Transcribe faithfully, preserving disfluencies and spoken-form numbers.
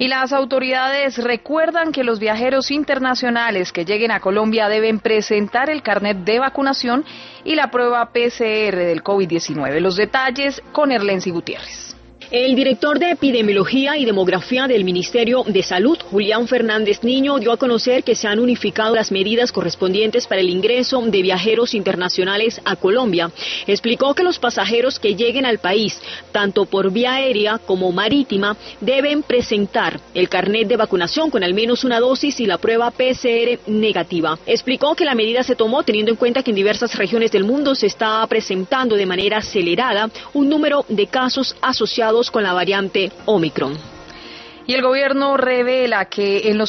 Y las autoridades recuerdan que los viajeros internacionales que lleguen a Colombia deben presentar el carnet de vacunación y la prueba P C R del COVID diecinueve. Los detalles con Erlency Gutiérrez. El director de Epidemiología y Demografía del Ministerio de Salud, Julián Fernández Niño, dio a conocer que se han unificado las medidas correspondientes para el ingreso de viajeros internacionales a Colombia. Explicó que los pasajeros que lleguen al país, tanto por vía aérea como marítima, deben presentar el carnet de vacunación con al menos una dosis y la prueba P C R negativa. Explicó que la medida se tomó teniendo en cuenta que en diversas regiones del mundo se está presentando de manera acelerada un número de casos asociados con la variante Omicron. Y el gobierno revela que en los